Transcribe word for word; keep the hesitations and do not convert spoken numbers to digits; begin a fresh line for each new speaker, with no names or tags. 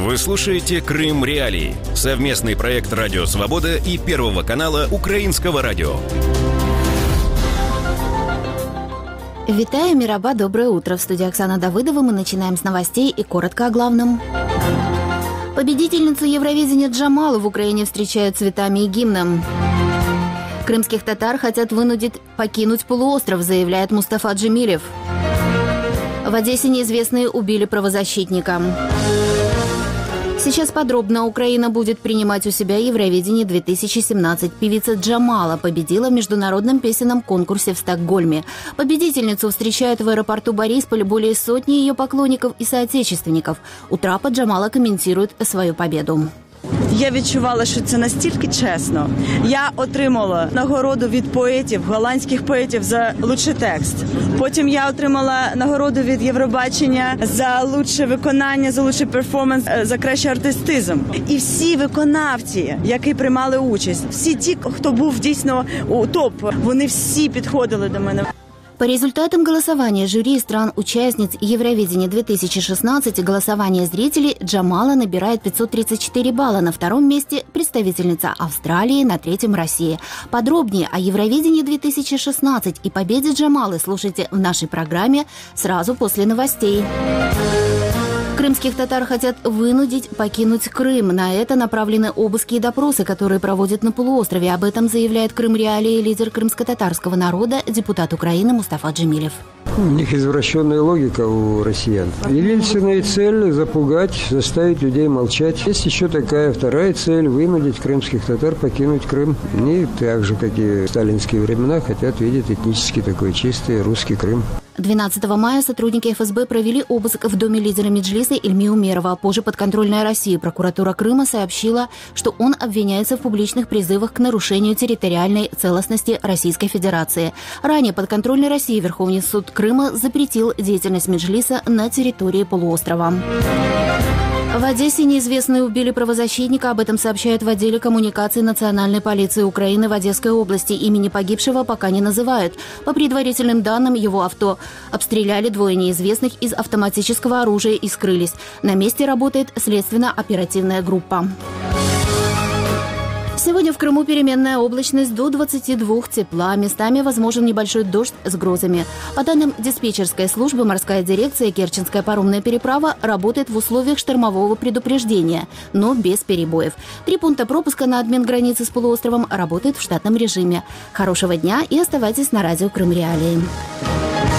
Вы слушаете «Крым Реалии» – совместный проект «Радио Свобода» и Первого канала Украинского радио.
Витаю, Мираба, доброе утро. В студии Оксана Давыдова. Мы начинаем с новостей и коротко о главном. Победительницу Евровидения Джамалу в Украине встречают цветами и гимном. Крымских татар хотят вынудить покинуть полуостров, заявляет Мустафа Джемилев. В Одессе неизвестные убили правозащитника. Сейчас подробно. Украина будет принимать у себя Евровидение две тысячи семнадцать. Певица Джамала победила в международном песенном конкурсе в Стокгольме. Победительницу встречают в аэропорту Борисполь более сотни ее поклонников и соотечественников. У трапа Джамала комментирует свою победу.
Я відчувала, що це настільки чесно. Я отримала нагороду від поетів, голландських поетів за лучший текст. Потім я отримала нагороду від Євробачення за лучше виконання, за лучший перформанс, за кращий артистизм. І всі виконавці, які приймали участь, всі ті, хто був дійсно у топ, вони всі підходили до мене.
По результатам голосования жюри стран-участниц Евровидения две тысячи шестнадцать и голосования зрителей Джамала набирает пятьсот тридцать четыре балла. На втором месте представительница Австралии, на третьем Россия. Подробнее о Евровидении две тысячи шестнадцать и победе Джамалы слушайте в нашей программе сразу после новостей. Крымских татар хотят вынудить покинуть Крым. На это направлены обыски и допросы, которые проводят на полуострове. Об этом заявляет «Крым Реалии» лидер крымско-татарского народа, депутат Украины Мустафа Джемилев.
У них извращенная логика у россиян. Единственная цель – запугать, заставить людей молчать. Есть еще такая вторая цель – вынудить крымских татар покинуть Крым. Они, так же, как и в сталинские времена, хотят видеть этнически такой чистый русский Крым.
двенадцатого мая сотрудники эф эс бэ провели обыск в доме лидера Меджлиса Ильми Умерова. Позже подконтрольная России прокуратура Крыма сообщила, что он обвиняется в публичных призывах к нарушению территориальной целостности Российской Федерации. Ранее подконтрольной России Верховный суд Крыма запретил деятельность Меджлиса на территории полуострова. В Одессе неизвестные убили правозащитника. Об этом сообщают в отделе коммуникации Национальной полиции Украины в Одесской области. Имени погибшего пока не называют. По предварительным данным, его авто обстреляли двое неизвестных из автоматического оружия и скрылись. На месте работает следственно-оперативная группа. Сегодня в Крыму переменная облачность до двадцати двух тепла. Местами возможен небольшой дождь с грозами. По данным диспетчерской службы, морская дирекция Керченская паромная переправа работает в условиях штормового предупреждения, но без перебоев. Три пункта пропуска на обмен границы с полуостровом работают в штатном режиме. Хорошего дня и оставайтесь на радио Крым Реалии.